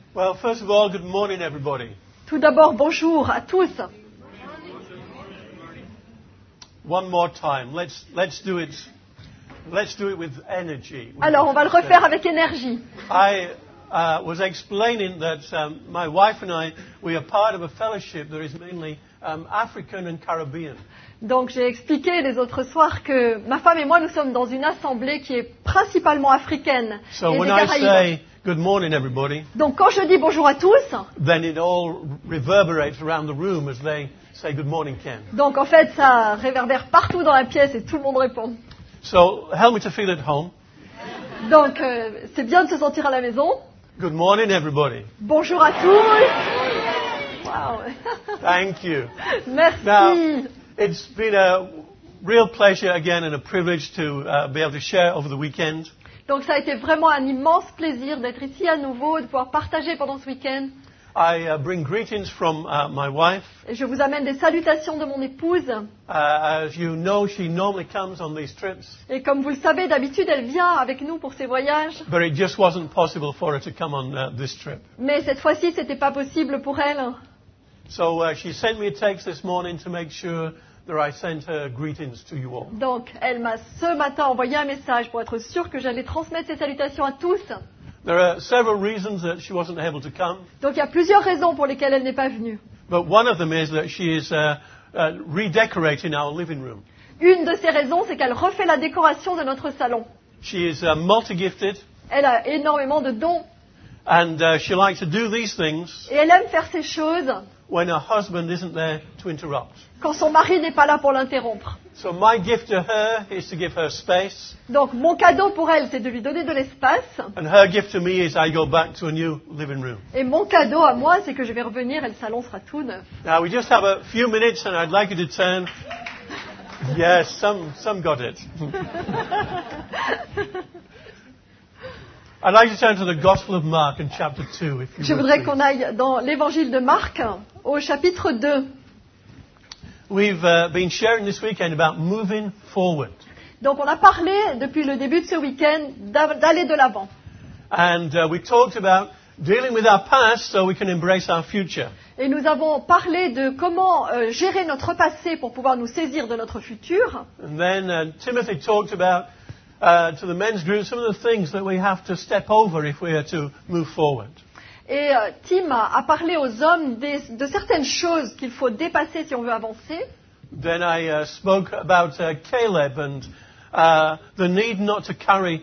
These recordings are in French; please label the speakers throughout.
Speaker 1: Well, first of all, good morning, everybody.
Speaker 2: Tout d'abord, bonjour à tous.
Speaker 1: One more time. Let's do it. Let's do it with energy.
Speaker 2: Alors, on va le refaire avec énergie.
Speaker 1: I was explaining that my wife and I, we are part of a fellowship that is mainly African and Caribbean.
Speaker 2: Donc, j'ai expliqué les autres soirs que ma femme et moi, nous sommes dans une assemblée qui est principalement africaine
Speaker 1: So
Speaker 2: et des
Speaker 1: when I
Speaker 2: Caraïbes.
Speaker 1: say good morning, everybody,
Speaker 2: Donc, quand je dis bonjour à tous,
Speaker 1: then it all reverberates around the room as they say good morning, Ken.
Speaker 2: donc en fait, ça réverbère partout dans la pièce et tout le monde répond.
Speaker 1: So help me to feel at home.
Speaker 2: Donc, c'est bien de se sentir à la maison.
Speaker 1: Good morning, everybody.
Speaker 2: Bonjour à tous. Wow.
Speaker 1: Thank you.
Speaker 2: Merci.
Speaker 1: Now, it's been a real pleasure again and a privilege to be able to share over the weekend.
Speaker 2: Donc, ça a été vraiment un immense plaisir d'être ici à nouveau, de pouvoir partager pendant ce week-end.
Speaker 1: I bring greetings from my wife.
Speaker 2: Et je vous amène des salutations de mon épouse.
Speaker 1: As you know, she normally comes on these trips,
Speaker 2: Et comme vous le savez, d'habitude, elle vient avec nous pour ses voyages.
Speaker 1: but it just wasn't possible for her to come on this trip.
Speaker 2: Mais cette fois-ci, c'était pas possible pour elle.
Speaker 1: So she sent me a text this morning to make sure that I sent her greetings to you all.
Speaker 2: Donc, elle m'a ce matin envoyé un message pour être sûre que j'allais transmettre ses salutations à tous.
Speaker 1: There are several reasons that she wasn't able to come,
Speaker 2: Donc, il y a plusieurs raisons pour lesquelles elle n'est pas venue.
Speaker 1: but one of them is that she is redecorating our living room.
Speaker 2: Une de ces raisons, c'est qu'elle refait la décoration de notre salon.
Speaker 1: She is multi-gifted,
Speaker 2: Elle a énormément de dons
Speaker 1: and she likes to do these things
Speaker 2: et elle aime faire ces choses
Speaker 1: when her husband isn't there to interrupt.
Speaker 2: quand son mari n'est pas là pour l'interrompre.
Speaker 1: So my gift to her is to give her space,
Speaker 2: Donc, mon cadeau pour elle, c'est de lui donner de l'espace.
Speaker 1: and her gift to me is I go back to a new living room.
Speaker 2: Et mon cadeau à moi, c'est que je vais revenir et le salon sera tout neuf.
Speaker 1: Now we just have a few minutes, and I'd like you to turn. Yes, some got it. I'd like to turn to the Gospel of Mark in chapter 2, if you
Speaker 2: Je
Speaker 1: would,
Speaker 2: voudrais
Speaker 1: please.
Speaker 2: qu'on aille dans l'évangile de Marc, au chapitre 2.
Speaker 1: We've been sharing this weekend about moving forward,
Speaker 2: Donc, on a parlé, depuis le début de ce week-end, d'aller de l'avant.
Speaker 1: and we talked about dealing with our past so we can embrace our future.
Speaker 2: Et nous avons parlé de comment gérer notre passé pour pouvoir nous saisir de notre futur.
Speaker 1: And then Timothy talked about to the men's group some of the things that we have to step over if we are to move forward.
Speaker 2: Et Tim a parlé aux hommes de certaines choses qu'il faut dépasser si on veut avancer.
Speaker 1: Then I spoke about Caleb and the need not to carry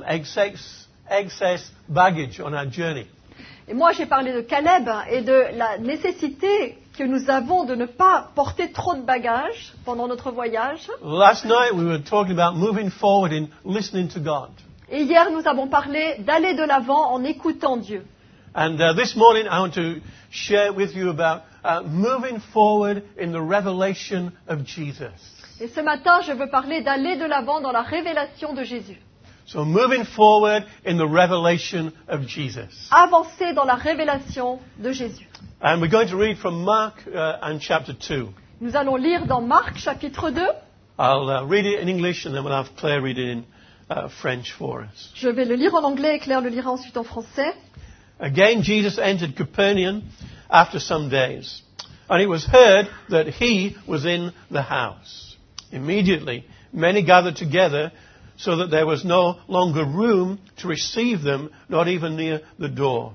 Speaker 1: excess baggage on our journey.
Speaker 2: Et moi, j'ai parlé de Caleb et de la nécessité que nous avons de ne pas porter trop de bagages pendant notre voyage.
Speaker 1: Last night we were talking about moving forward in listening to God.
Speaker 2: Et hier, nous avons parlé d'aller de l'avant en écoutant Dieu.
Speaker 1: And this morning I want to share with you about moving forward in the revelation of Jesus.
Speaker 2: Et ce matin, je veux parler d'aller de l'avant dans la révélation de Jésus.
Speaker 1: So moving forward in the revelation of Jesus.
Speaker 2: Avancer dans la révélation de Jésus.
Speaker 1: And we're going to read from Mark and chapter 2.
Speaker 2: Nous allons lire dans Marc, chapitre 2.
Speaker 1: I'll read it in English and then we'll have Claire read it in French for us.
Speaker 2: Je vais le lire en anglais et Claire le lira ensuite en français.
Speaker 1: Again, Jesus entered Capernaum after some days, and it was heard that he was in the house. Immediately, many gathered together, so that there was no longer room to receive them, not even near the door.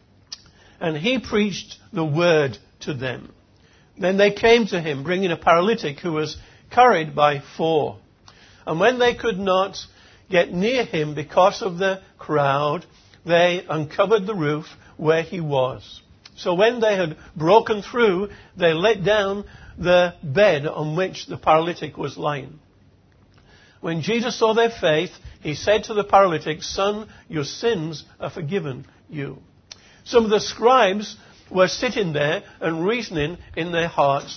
Speaker 1: And he preached the word to them. Then they came to him, bringing a paralytic who was carried by 4. And when they could not get near him because of the crowd, they uncovered the roof where he was. So when they had broken through, they let down the bed on which the paralytic was lying. When Jesus saw their faith, he said to the paralytic, "Son, your sins are forgiven you." Some of the scribes were sitting there and reasoning in their hearts,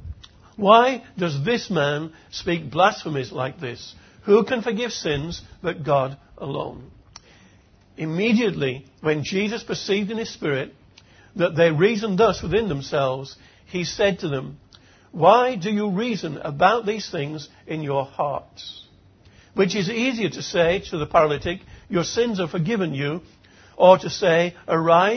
Speaker 1: "Why does this man speak blasphemies like this? Who can forgive sins but God alone?" Immediately, when Jesus perceived in his spirit that they reasoned thus within themselves, he said to them, "Why do you reason about these things in your hearts? Which is easier to say to the paralytic, 'Your sins are forgiven you,' or to say, 'Arise,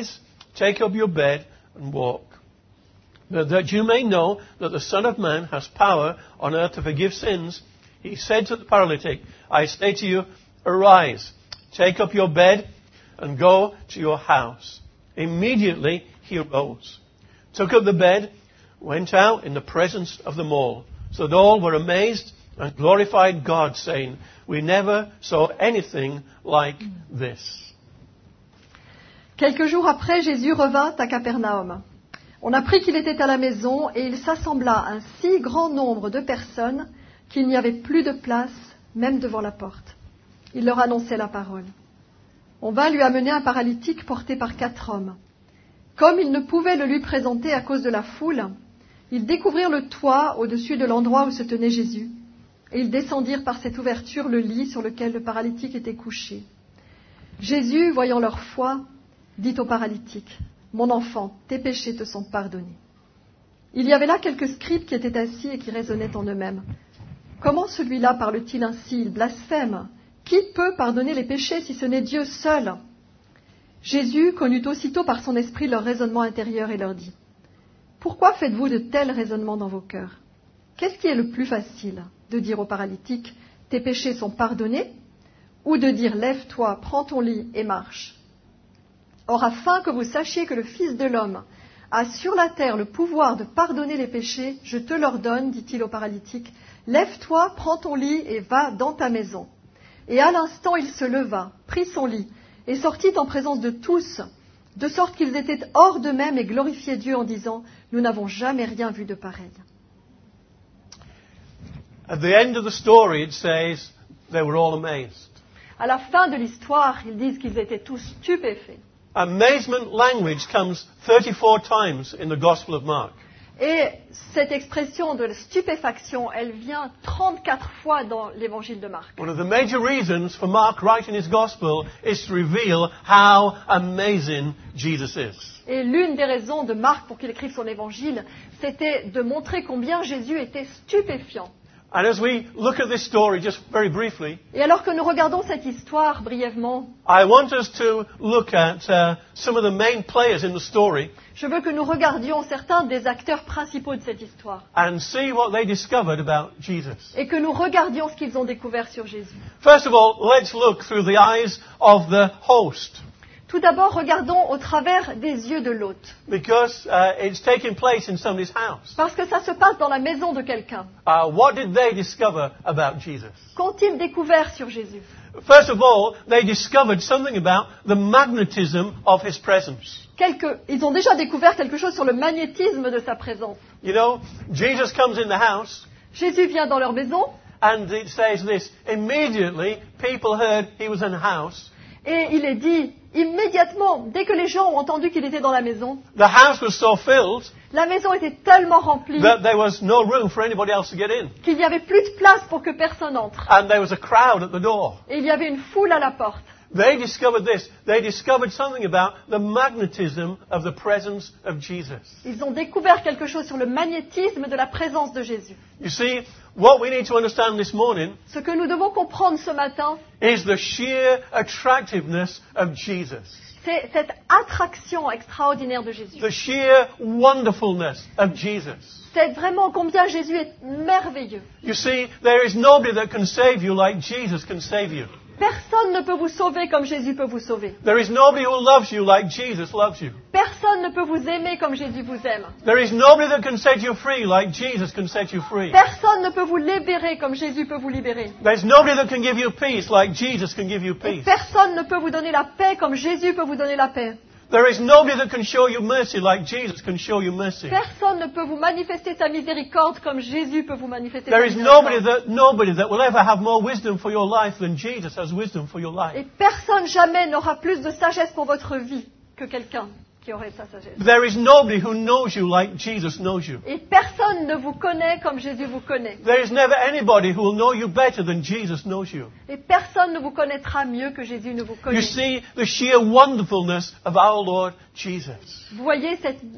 Speaker 1: take up your bed and walk. But that you may know that the Son of Man has power on earth to forgive sins, he said to the paralytic, I say to you, arise, take up your bed and go to your house. Immediately he arose, took up the bed, went out in the presence of them all, so that all were amazed and glorified God, saying, we never saw anything like this.
Speaker 2: Quelques jours après, Jésus revint à Capernaum. On apprit qu'il était à la maison et il s'assembla un si grand nombre de personnes qu'il n'y avait plus de place, même devant la porte. Il leur annonçait la parole. On vint lui amener un paralytique porté par 4 hommes. Comme ils ne pouvaient le lui présenter à cause de la foule, ils découvrirent le toit au-dessus de l'endroit où se tenait Jésus, et ils descendirent par cette ouverture le lit sur lequel le paralytique était couché. Jésus, voyant leur foi, dit au paralytique, « Mon enfant, tes péchés te sont pardonnés. » Il y avait là quelques scribes qui étaient assis et qui raisonnaient en eux-mêmes. « Comment celui-là parle-t-il ainsi? Il blasphème. Qui peut pardonner les péchés si ce n'est Dieu seul ?» Jésus connut aussitôt par son esprit leur raisonnement intérieur et leur dit, « Pourquoi faites-vous de tels raisonnements dans vos cœurs? Qu'est-ce qui est le plus facile, de dire au paralytique, « Tes péchés sont pardonnés » ou de dire, « Lève-toi, prends ton lit et marche » Or, afin que vous sachiez que le Fils de l'homme a sur la terre le pouvoir de pardonner les péchés, je te l'ordonne, dit-il au paralytique, « Lève-toi, prends ton lit et va dans ta maison. » Et à l'instant, il se leva, prit son lit et sortit en présence de tous, de sorte qu'ils étaient hors d'eux-mêmes et glorifiaient Dieu en disant, « Nous n'avons jamais rien vu de pareil. »
Speaker 1: At the end of the story, it says they were all amazed.
Speaker 2: À la fin de l'histoire, ils disent qu'ils étaient tous stupéfaits.
Speaker 1: Amazement language comes 34 times in the Gospel of Mark.
Speaker 2: Et cette expression de stupéfaction, elle vient 34 fois dans l'évangile de Marc.
Speaker 1: One of the major reasons for Mark writing his Gospel is to reveal how amazing Jesus is.
Speaker 2: Et l'une des raisons de Marc pour qu'il écrive son évangile, c'était de montrer combien Jésus était stupéfiant.
Speaker 1: And as we look at this story just very briefly,
Speaker 2: Et alors que nous regardons cette histoire brièvement,
Speaker 1: I want us to look at some of the main players in the story
Speaker 2: je veux que nous regardions certains des acteurs principaux de cette histoire
Speaker 1: and see what they discovered about Jesus.
Speaker 2: et que nous regardions ce qu'ils ont découvert sur Jésus.
Speaker 1: First of all, let's look through the eyes of the host,
Speaker 2: Tout d'abord, regardons au travers des yeux de l'hôte,
Speaker 1: because it's taking place in somebody's house.
Speaker 2: parce que ça se passe dans la maison de quelqu'un.
Speaker 1: What did they discover about Jesus?
Speaker 2: Qu'ont-ils découvert sur Jésus?
Speaker 1: First of all, they discovered something about the magnetism of his presence.
Speaker 2: Ils ont déjà découvert quelque chose sur le magnétisme de sa présence.
Speaker 1: You know, Jesus comes in the house,
Speaker 2: Jésus vient dans leur maison,
Speaker 1: and it says this, immediately people heard he was in the house.
Speaker 2: et il est dit, immédiatement, dès que les gens ont entendu qu'il était dans la maison,
Speaker 1: The house was so filled
Speaker 2: la maison était tellement remplie
Speaker 1: that there was no room for anybody else to get in.
Speaker 2: qu'il n'y avait plus de place pour que personne entre.
Speaker 1: And there was a crowd at the door.
Speaker 2: Et il y avait une foule à la porte.
Speaker 1: They discovered this. They discovered something about the magnetism of the presence of Jesus.
Speaker 2: Ils ont découvert quelque chose sur le magnétisme de la présence de Jésus.
Speaker 1: You see, what we need to understand this morning
Speaker 2: Ce que nous devons comprendre ce matin,
Speaker 1: is the sheer attractiveness of Jesus.
Speaker 2: c'est cette attraction extraordinaire de Jésus.
Speaker 1: The sheer wonderfulness of Jesus.
Speaker 2: C'est vraiment combien Jésus est merveilleux.
Speaker 1: You see, there is nobody that can save you like Jesus can save you.
Speaker 2: Personne ne peut vous sauver comme Jésus peut vous sauver.
Speaker 1: There is nobody who loves you like Jesus loves you.
Speaker 2: Personne ne peut vous aimer comme Jésus vous aime.
Speaker 1: There is nobody that can set you free like Jesus can set you free.
Speaker 2: Personne ne peut vous libérer comme Jésus peut vous libérer.
Speaker 1: There's nobody that can give you peace like Jesus can give you
Speaker 2: Et
Speaker 1: peace.
Speaker 2: personne ne peut vous donner la paix comme Jésus peut vous donner la paix.
Speaker 1: There is nobody that can show you mercy like Jesus can show you mercy.
Speaker 2: Personne ne peut vous manifester sa miséricorde comme Jésus peut vous manifester
Speaker 1: There
Speaker 2: sa
Speaker 1: is
Speaker 2: miséricorde.
Speaker 1: nobody that will ever have more wisdom for your life than Jesus has wisdom for your life.
Speaker 2: Et personne jamais n'aura plus de sagesse pour votre vie que quelqu'un qui aurait sa sagesse.
Speaker 1: There is nobody who knows you like Jesus knows you.
Speaker 2: Et personne ne vous connaît comme Jésus vous connaît.
Speaker 1: There is never anybody who will know you better than Jesus knows you.
Speaker 2: Et personne ne vous connaîtra mieux que Jésus ne vous
Speaker 1: You
Speaker 2: connaît.
Speaker 1: see the sheer wonderfulness of our Lord Jesus.
Speaker 2: Vous voyez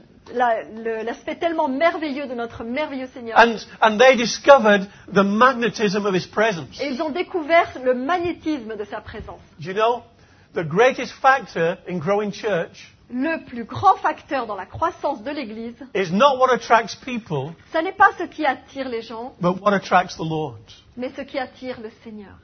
Speaker 2: l'aspect tellement merveilleux de notre merveilleux Seigneur.
Speaker 1: And they discovered the magnetism of His presence.
Speaker 2: Et ils ont découvert le magnétisme de sa présence.
Speaker 1: Do you know, the greatest factor in growing church
Speaker 2: Le plus grand facteur dans la croissance de l'Église,
Speaker 1: is not what attracts people,
Speaker 2: ce n'est pas ce qui attire les gens,
Speaker 1: but what attracts the Lord.
Speaker 2: mais ce qui attire le Seigneur.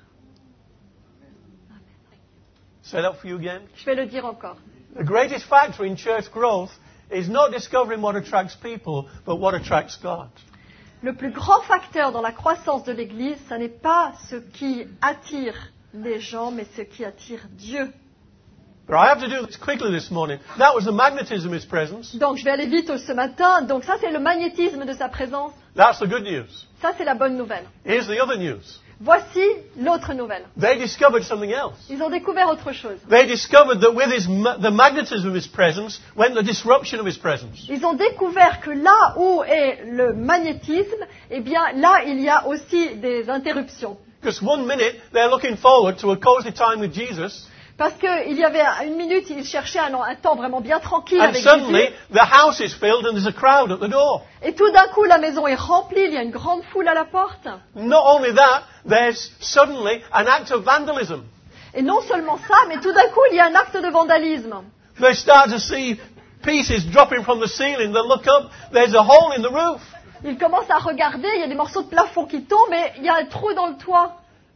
Speaker 1: Say that for you again.
Speaker 2: Je vais le dire encore.
Speaker 1: The greatest factor in church growth is not discovering what attracts people, but what attracts God.
Speaker 2: Le plus grand facteur dans la croissance de l'Église, ce n'est pas ce qui attire les gens, mais ce qui attire Dieu.
Speaker 1: But I have to do this quickly this morning. That was the magnetism of His presence.
Speaker 2: Donc je vais aller vite ce matin. Donc ça c'est le magnétisme de sa présence.
Speaker 1: That's the good news.
Speaker 2: Ça c'est la bonne nouvelle.
Speaker 1: Here's the other news.
Speaker 2: Voici l'autre nouvelle.
Speaker 1: They discovered something else.
Speaker 2: Ils ont découvert autre chose.
Speaker 1: They discovered that with the magnetism of His presence went the disruption of His presence.
Speaker 2: Ils ont découvert que là où est le magnétisme, eh bien là il y a aussi des interruptions.
Speaker 1: Because one minute they're looking forward to a cozy time with Jesus,
Speaker 2: Parce qu'il y avait une minute, ils cherchaient un temps vraiment bien tranquille
Speaker 1: and
Speaker 2: avec
Speaker 1: suddenly
Speaker 2: Jésus.
Speaker 1: the house is filled and there's a crowd at the door.
Speaker 2: Et tout d'un coup, la maison est remplie, il y a une grande foule à la porte.
Speaker 1: Not only that, there's suddenly an act of vandalism.
Speaker 2: Et non seulement ça, mais tout d'un coup, il y a un acte de vandalisme.
Speaker 1: They start to see pieces dropping from the ceiling. They look up, there's a hole in the roof.
Speaker 2: Ils commencent à regarder, il y a des morceaux de plafond qui tombent et il y a un trou dans le toit.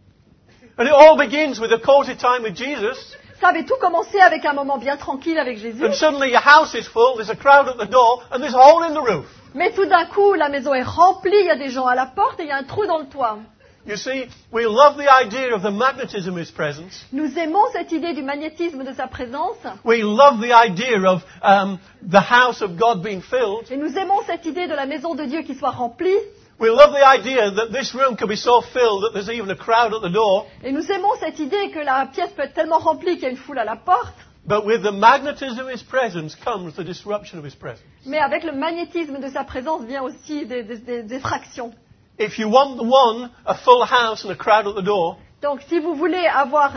Speaker 1: And it all begins with a cozy time with Jesus.
Speaker 2: Ça avait tout commencé avec un moment bien tranquille avec Jésus.
Speaker 1: And suddenly your house is full, there's a crowd at the door, and there's a hole in the roof.
Speaker 2: Mais tout d'un coup, la maison est remplie, il y a des gens à la porte et il y a un trou dans le toit.
Speaker 1: You see, we love the idea of the magnetism of His presence.
Speaker 2: Nous aimons cette idée du magnétisme de sa présence.
Speaker 1: We love the idea of the house of God being filled.
Speaker 2: Et nous aimons cette idée de la maison de Dieu qui soit remplie.
Speaker 1: We love the idea that this room could be so filled that there's even a crowd at the door.
Speaker 2: Et nous aimons cette idée que la pièce peut être tellement remplie qu'il y a une foule à la porte.
Speaker 1: But with the magnetism of His presence comes the disruption of His presence.
Speaker 2: Mais avec le magnétisme de sa présence vient aussi des fractions.
Speaker 1: If you want a full house and a crowd at the door,
Speaker 2: Donc si vous voulez avoir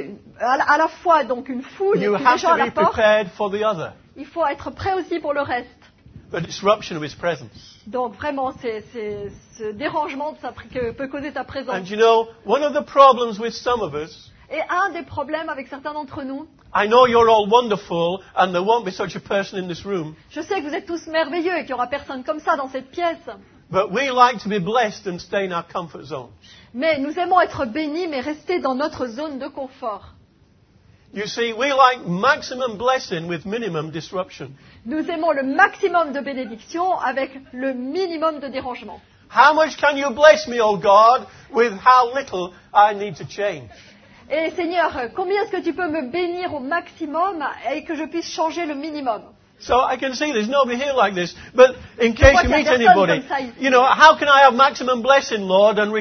Speaker 2: à la fois donc une foule et
Speaker 1: you
Speaker 2: puis
Speaker 1: have
Speaker 2: des gens
Speaker 1: to
Speaker 2: à la
Speaker 1: be
Speaker 2: porte,
Speaker 1: prepared for the other,
Speaker 2: il faut être prêt aussi pour le reste.
Speaker 1: the disruption of His presence.
Speaker 2: Donc vraiment, c'est ce dérangement que peut causer sa présence.
Speaker 1: And you know, one of the problems with some of us,
Speaker 2: Et un des problèmes avec certains d'entre nous,
Speaker 1: I know you're all wonderful and there won't be such a person in this room,
Speaker 2: je sais que vous êtes tous merveilleux et qu'il n'y aura personne comme ça dans cette pièce,
Speaker 1: but we like to be blessed and stay in our comfort zones.
Speaker 2: mais nous aimons être bénis mais rester dans notre zone de confort.
Speaker 1: You see, we like maximum blessing with minimum disruption.
Speaker 2: Nous aimons le maximum de bénédiction avec le minimum de dérangement.
Speaker 1: How much can you bless me, O God, with how little I need to change?
Speaker 2: Et Seigneur, combien est-ce que tu peux me bénir au maximum et que je puisse changer le minimum?
Speaker 1: So I can see there's nobody here like this, but in case you meet
Speaker 2: personne
Speaker 1: anybody,
Speaker 2: comme ça ici.
Speaker 1: you know, how can I have maximum blessing, Lord, and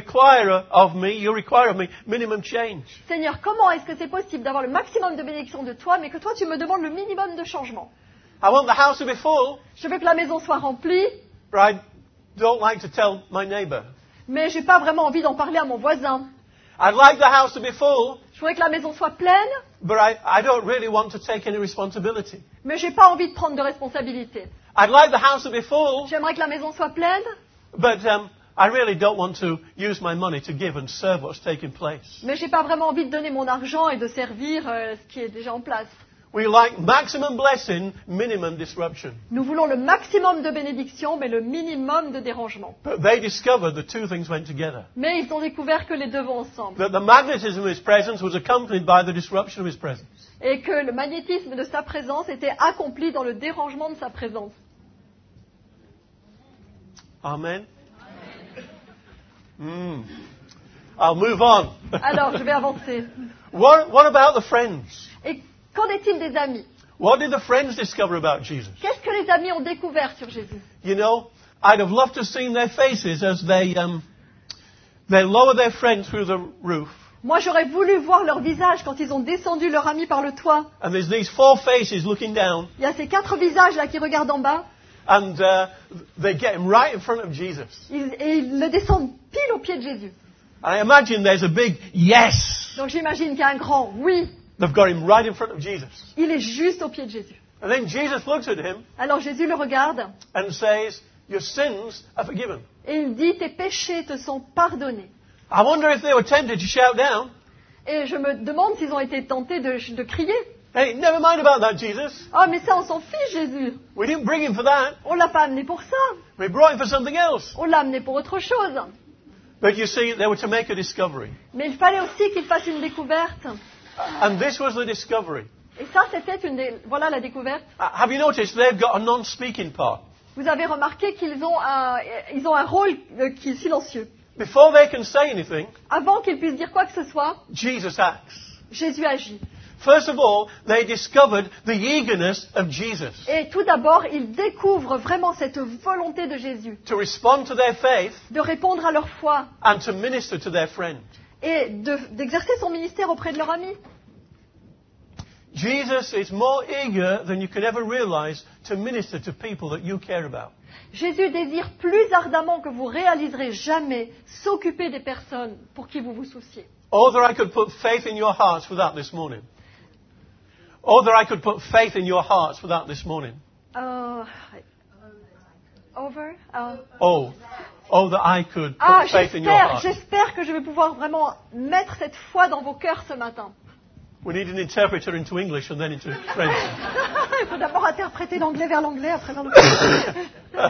Speaker 1: you require of me minimum change?
Speaker 2: Seigneur, comment est-ce que c'est possible d'avoir le maximum de bénédiction de toi, mais que toi tu me demandes le minimum de changement?
Speaker 1: I want the house to be full,
Speaker 2: Je veux que la maison soit remplie,
Speaker 1: but I don't like to tell my neighbour.
Speaker 2: mais j'ai pas vraiment envie d'en parler à mon voisin.
Speaker 1: I'd like the house to be full,
Speaker 2: Je voudrais que la maison soit pleine,
Speaker 1: but I don't really want to take any responsibility.
Speaker 2: mais j'ai pas envie de prendre de responsabilité.
Speaker 1: I'd like the house to be full,
Speaker 2: J'aimerais que la maison soit pleine,
Speaker 1: but I really don't want to use my money to give and serve what's taking place.
Speaker 2: mais j'ai pas vraiment envie de donner mon argent et de servir ce qui est déjà en place.
Speaker 1: We like maximum blessing, minimum disruption.
Speaker 2: Nous voulons le maximum de bénédiction, mais le minimum de dérangement.
Speaker 1: But they discovered the two things went together.
Speaker 2: Mais ils ont découvert que les deux vont ensemble.
Speaker 1: That the magnetism of His presence was accompanied by the disruption of His presence.
Speaker 2: Et que le magnétisme de sa présence était accompli dans le dérangement de sa présence.
Speaker 1: Amen. I'll move on.
Speaker 2: Alors, je vais avancer.
Speaker 1: What about the friends?
Speaker 2: Et qu'en est-il des amis?
Speaker 1: What did the friends discover about Jesus?
Speaker 2: Qu'est-ce que les amis ont découvert sur Jésus?
Speaker 1: You know, I'd have loved to have seen their faces as they lower their friend through the roof.
Speaker 2: Moi, j'aurais voulu voir leur visage quand ils ont descendu leur ami par le toit.
Speaker 1: And there's these four faces looking down.
Speaker 2: Il y a ces 4 visages là qui regardent en bas.
Speaker 1: And they get him right in front of Jesus.
Speaker 2: Et ils le descendent pile au pied de Jésus.
Speaker 1: And I imagine there's a big yes.
Speaker 2: Donc j'imagine qu'il y a un grand oui.
Speaker 1: They've got him right in front of Jesus.
Speaker 2: Il est juste au pied de Jésus.
Speaker 1: And then Jesus looks at him
Speaker 2: Alors Jésus le regarde
Speaker 1: and says, your sins are forgiven.
Speaker 2: et il dit tes péchés te sont pardonnés.
Speaker 1: I wonder if they were tempted to shout down.
Speaker 2: Et je me demande s'ils ont été tentés de crier.
Speaker 1: Hey, never mind about that, Jesus.
Speaker 2: Oh, mais ça, on s'en fiche, Jésus.
Speaker 1: We didn't bring him for that.
Speaker 2: On l'a pas amené pour ça.
Speaker 1: We brought him for something else.
Speaker 2: On l'a amené pour autre chose.
Speaker 1: But you see, they were to make a discovery.
Speaker 2: Mais il fallait aussi qu'il fasse une découverte.
Speaker 1: And this was the discovery.
Speaker 2: Et ça, c'était voilà la découverte.
Speaker 1: Have you noticed they've got a non-speaking part?
Speaker 2: Vous avez remarqué qu'ils ont un rôle qui est silencieux.
Speaker 1: Before they can say anything,
Speaker 2: Avant qu'ils puissent dire quoi que ce soit,
Speaker 1: Jesus acts.
Speaker 2: Jésus agit.
Speaker 1: First of all, they discovered the eagerness of Jesus
Speaker 2: Et tout d'abord, ils découvrent vraiment cette volonté de Jésus
Speaker 1: to respond to their faith
Speaker 2: de répondre à leur foi
Speaker 1: and to minister to their friend.
Speaker 2: et d'exercer son ministère auprès de leur ami.
Speaker 1: Jesus is more eager than you could ever realize to minister to people that you care about.
Speaker 2: Jésus désire plus ardemment que vous réaliserez jamais s'occuper des personnes pour qui vous vous souciez.
Speaker 1: Oh, that I could put faith in your hearts for that this morning. Oh, that I could put faith in your hearts for that this morning.
Speaker 2: Over?
Speaker 1: Oh, that I could put faith in your hearts.
Speaker 2: J'espère que je vais pouvoir vraiment mettre cette foi dans vos cœurs ce matin.
Speaker 1: We need an interpreter into English and then into French.
Speaker 2: Il faut d'abord interpréter l'anglais vers l'anglais, après vers le français.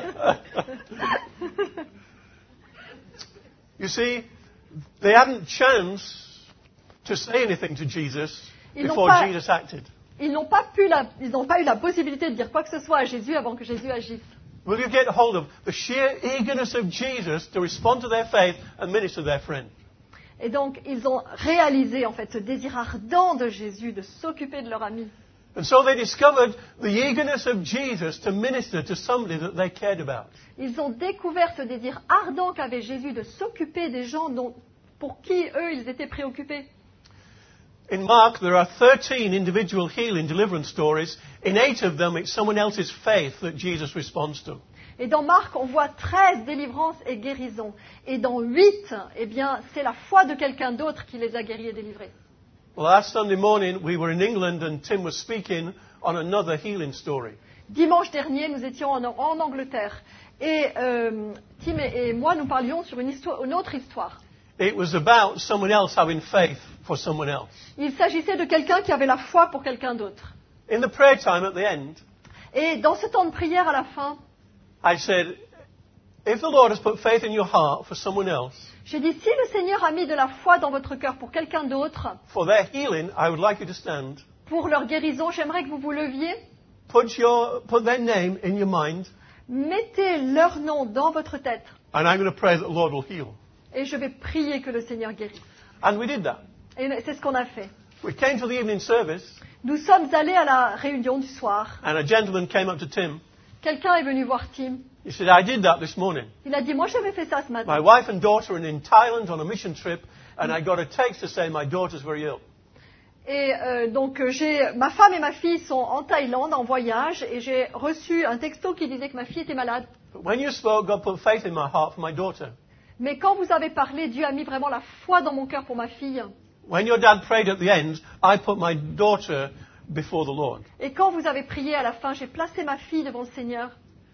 Speaker 1: You see, they hadn't chance to say anything to Jesus before Jesus acted.
Speaker 2: Ils n'ont pas eu la possibilité de dire quoi que ce soit à Jésus avant que Jésus agisse.
Speaker 1: Will you get hold of the sheer eagerness of Jesus to respond to their faith and minister to their friend?
Speaker 2: Et donc, ils ont réalisé, en fait, ce désir ardent de Jésus de s'occuper de leur ami.
Speaker 1: And so they discovered the eagerness of Jesus to minister to somebody that they cared about.
Speaker 2: Ils ont découvert ce désir ardent qu'avait Jésus de s'occuper des gens pour qui, eux, ils étaient préoccupés.
Speaker 1: In Mark, there are 13 individual healing deliverance stories. In 8 of them, it's someone else's faith that Jesus responds to.
Speaker 2: Et dans Marc, on voit 13 délivrances et guérisons. Et dans 8, eh bien, c'est la foi de quelqu'un d'autre qui les a guéris et délivrés.
Speaker 1: Well, last Sunday morning, we were in England and Tim was speaking on another healing story.
Speaker 2: Dimanche dernier, nous étions en Angleterre. Et Tim et moi, nous parlions sur une autre histoire.
Speaker 1: It was about someone else having faith for someone else.
Speaker 2: Il s'agissait de quelqu'un qui avait la foi pour quelqu'un d'autre.
Speaker 1: In the prayer time at the end,
Speaker 2: Et dans ce temps de prière à la fin,
Speaker 1: I said, if the Lord has put faith in your heart for someone else,
Speaker 2: j'ai dit, si le Seigneur a mis de la foi dans votre cœur pour quelqu'un d'autre,
Speaker 1: for their healing, I would like you to stand.
Speaker 2: pour leur guérison, j'aimerais que vous vous leviez,
Speaker 1: Put their name in your mind,
Speaker 2: mettez leur nom dans votre tête,
Speaker 1: and I'm going to pray that the Lord will heal.
Speaker 2: et je vais prier que le Seigneur guérisse.
Speaker 1: And we did that.
Speaker 2: Et c'est ce qu'on a fait.
Speaker 1: We came to the evening service,
Speaker 2: Nous sommes allés à la réunion du soir.
Speaker 1: and a gentleman came up to Tim.
Speaker 2: Quelqu'un est venu voir Tim.
Speaker 1: He said, I did that this morning.
Speaker 2: Il a dit, moi j'avais fait ça ce matin.
Speaker 1: My wife and daughter are in Thailand on a mission trip, and I got a text to say my daughter's very ill.
Speaker 2: Et donc ma femme et ma fille sont en Thaïlande en voyage et j'ai reçu un texto qui disait que ma fille était malade.
Speaker 1: But when you spoke, God put faith in my heart for my daughter.
Speaker 2: Mais quand vous avez parlé, Dieu a mis vraiment la foi dans mon cœur pour ma fille.
Speaker 1: When your dad prayed at the end, I put my daughter before the Lord.
Speaker 2: Et quand vous avez prié à la fin, j'ai placé ma fille devant le Seigneur.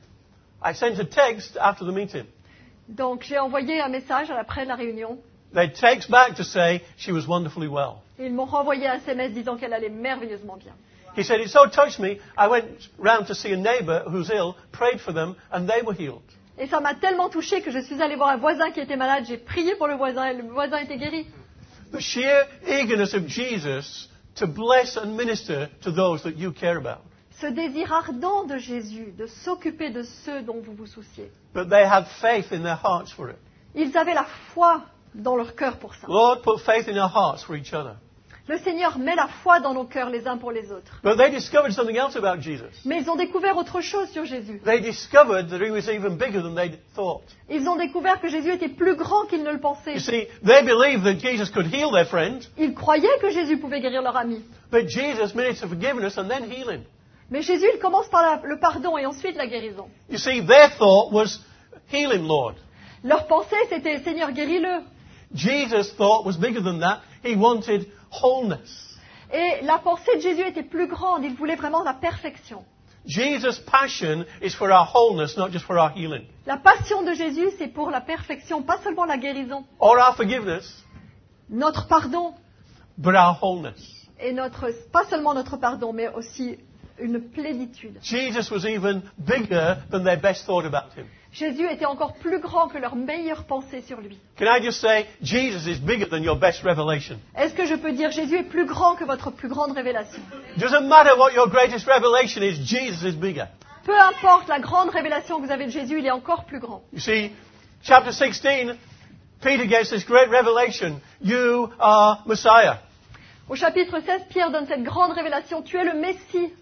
Speaker 1: I sent a text after the meeting.
Speaker 2: Donc j'ai envoyé un message après la réunion.
Speaker 1: They text back to say she was wonderfully well.
Speaker 2: Et ils m'ont renvoyé un SMS disant qu'elle allait merveilleusement bien.
Speaker 1: He said, it so touched me, I went round to see a neighbour who's ill, prayed for them, and they were healed.
Speaker 2: Et ça m'a tellement touchée que je suis allée voir un voisin qui était malade. J'ai prié pour le voisin et le voisin était guéri.
Speaker 1: The sheer eagerness of Jesus to bless and minister to those that you care about.
Speaker 2: Ce désir ardent de Jésus de s'occuper de ceux dont vous vous souciez.
Speaker 1: But they had faith in their hearts for it.
Speaker 2: Ils avaient la foi dans leur cœur pour ça.
Speaker 1: Lord, put faith in our hearts for each other.
Speaker 2: Le Seigneur met la foi dans nos cœurs les uns pour les autres.
Speaker 1: But they discovered something else about Jesus.
Speaker 2: Mais ils ont découvert autre chose sur Jésus.
Speaker 1: They discovered that he was even bigger than they thought.
Speaker 2: Ils ont découvert que Jésus était plus grand qu'ils ne le pensaient.
Speaker 1: You see, they believed that Jesus could heal their friend,
Speaker 2: Ils croyaient que Jésus pouvait guérir leur ami.
Speaker 1: but Jesus ministered forgiveness and then healing.
Speaker 2: Mais Jésus, il commence par le pardon et ensuite la guérison.
Speaker 1: You see, their thought was, heal him, Lord.
Speaker 2: Leur pensée, c'était « Seigneur, guéris-le ».
Speaker 1: Jesus' thought was bigger than that. He wanted wholeness.
Speaker 2: Et la pensée de Jésus était plus grande. Il voulait vraiment la perfection.
Speaker 1: Jesus' passion is for our wholeness, not just for our healing.
Speaker 2: La passion de Jésus, c'est pour la perfection, pas seulement la guérison.
Speaker 1: Or our forgiveness,
Speaker 2: Notre pardon,
Speaker 1: but our wholeness.
Speaker 2: Et pas seulement notre pardon, mais aussi une plénitude.
Speaker 1: Jesus was even bigger than their best thought about him.
Speaker 2: Jésus était encore plus grand que leurs meilleures pensées sur lui.
Speaker 1: Can I just say, Jesus is bigger than your best revelation?
Speaker 2: Est-ce que je peux dire Jésus est plus grand que votre plus grande révélation?
Speaker 1: Doesn't matter what your greatest revelation is, Jesus is bigger.
Speaker 2: Peu importe la grande révélation que vous avez de Jésus, il est encore plus grand.
Speaker 1: You see, chapter 16, Peter gets this great revelation. You are Messiah.
Speaker 2: Au chapitre 16, Pierre donne cette grande révélation. Tu es le Messie.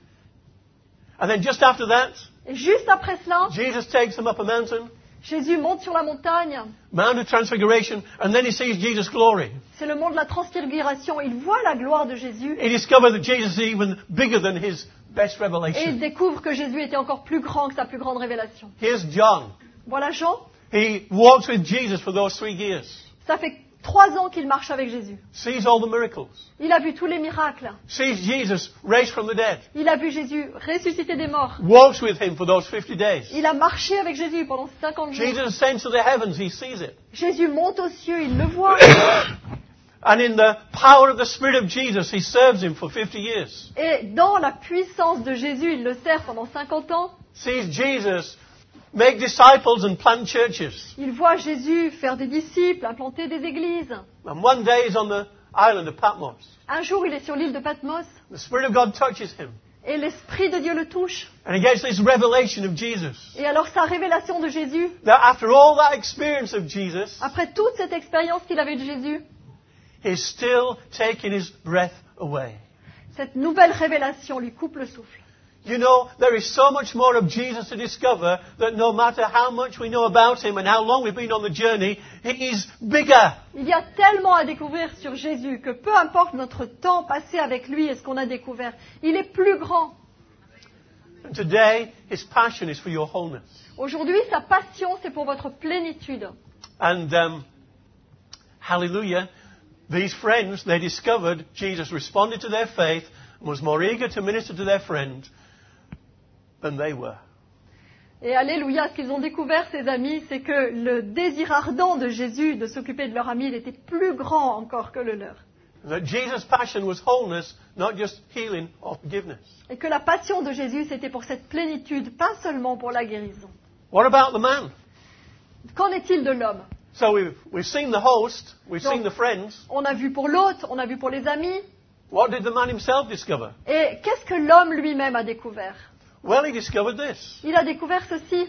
Speaker 1: And then just after that,
Speaker 2: Et juste après cela,
Speaker 1: Jesus takes them up a mountain,
Speaker 2: Jésus monte sur la montagne.
Speaker 1: Mount of Transfiguration, and then he sees Jesus' glory.
Speaker 2: C'est le mont de la transfiguration. Il voit la gloire de Jésus.
Speaker 1: He discovers that Jesus is even bigger than his best
Speaker 2: Et il
Speaker 1: revelation.
Speaker 2: découvre que Jésus était encore plus grand que sa plus grande révélation.
Speaker 1: Here's John.
Speaker 2: Voilà Jean.
Speaker 1: He walks with Jesus for those 3 years.
Speaker 2: Ça fait 3 ans qu'il marche avec Jésus.
Speaker 1: Sees all the miracles.
Speaker 2: Il a vu tous les miracles.
Speaker 1: Sees Jesus raised from the dead.
Speaker 2: Il a vu Jésus ressusciter des morts.
Speaker 1: Walks with him for those 50 days.
Speaker 2: Il a marché avec Jésus pendant 50 jours.
Speaker 1: Jesus ascends to the heavens. He sees it.
Speaker 2: Jésus monte aux cieux, il le voit.
Speaker 1: And in the power of the Spirit of Jesus, he serves him for 50 years.
Speaker 2: Et dans la puissance de Jésus, il le sert pendant 50 ans.
Speaker 1: Sees Jesus make disciples and plant churches.
Speaker 2: Il voit Jésus faire des disciples, implanter des églises.
Speaker 1: And one day he's on the island of Patmos.
Speaker 2: Un jour, il est sur l'île de Patmos
Speaker 1: The Spirit of God touches him.
Speaker 2: et l'Esprit de Dieu le touche.
Speaker 1: And he gets this revelation of Jesus.
Speaker 2: Et alors sa révélation de Jésus,
Speaker 1: That after all that experience of Jesus,
Speaker 2: après toute cette expérience qu'il avait de Jésus,
Speaker 1: he's still taking his breath away.
Speaker 2: cette nouvelle révélation lui coupe le souffle.
Speaker 1: You know, there is so much more of Jesus to discover that no matter how much we know about him and how long we've been on the journey, he is bigger.
Speaker 2: Il y a tellement à découvrir sur Jésus que peu importe notre temps passé avec lui et ce qu'on a découvert, il est plus grand.
Speaker 1: And today, his passion is for your wholeness.
Speaker 2: Aujourd'hui, sa passion, c'est pour votre plénitude.
Speaker 1: And hallelujah, these friends, they discovered Jesus responded to their faith and was more eager to minister to their friend than they were.
Speaker 2: Et alléluia, ce qu'ils ont découvert, ces amis, c'est que le désir ardent de Jésus de s'occuper de leur ami, il était plus grand encore que le leur.
Speaker 1: That Jesus' passion was wholeness, not just healing or forgiveness.
Speaker 2: Et que la passion de Jésus, c'était pour cette plénitude, pas seulement pour la guérison.
Speaker 1: What about the man?
Speaker 2: Qu'en est-il de l'homme?
Speaker 1: So we've seen the host, we've seen the friends.
Speaker 2: On a vu pour l'autre, on a vu pour les amis.
Speaker 1: What did the man himself discover?
Speaker 2: Et qu'est-ce que l'homme lui-même a découvert?
Speaker 1: Well, he discovered this.
Speaker 2: Il a découvert ceci.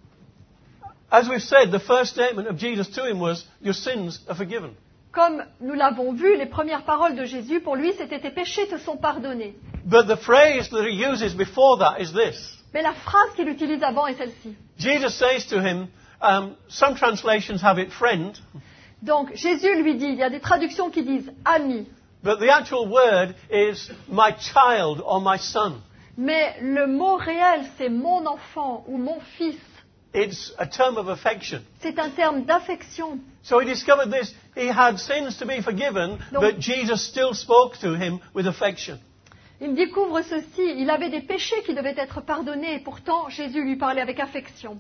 Speaker 1: As we've said, the first statement of Jesus to him was, your sins are forgiven.
Speaker 2: Comme nous l'avons vu, les premières paroles de Jésus, pour lui, c'était tes péchés te sont pardonnés.
Speaker 1: But the phrase that he uses before that is this.
Speaker 2: Mais la phrase qu'il utilise avant est celle-ci.
Speaker 1: Jesus says to him, some translations have it friend,
Speaker 2: Donc Jésus lui dit, il y a des traductions qui disent ami,
Speaker 1: but the actual word is my child or my son.
Speaker 2: mais le mot réel c'est mon enfant ou mon fils.
Speaker 1: It's a term of affection.
Speaker 2: C'est un terme d'affection.
Speaker 1: So he discovered this. He had sins to be forgiven, but Jesus still spoke to him with affection.
Speaker 2: Il découvre ceci, il avait des péchés qui devaient être pardonnés et pourtant Jésus lui parlait avec affection.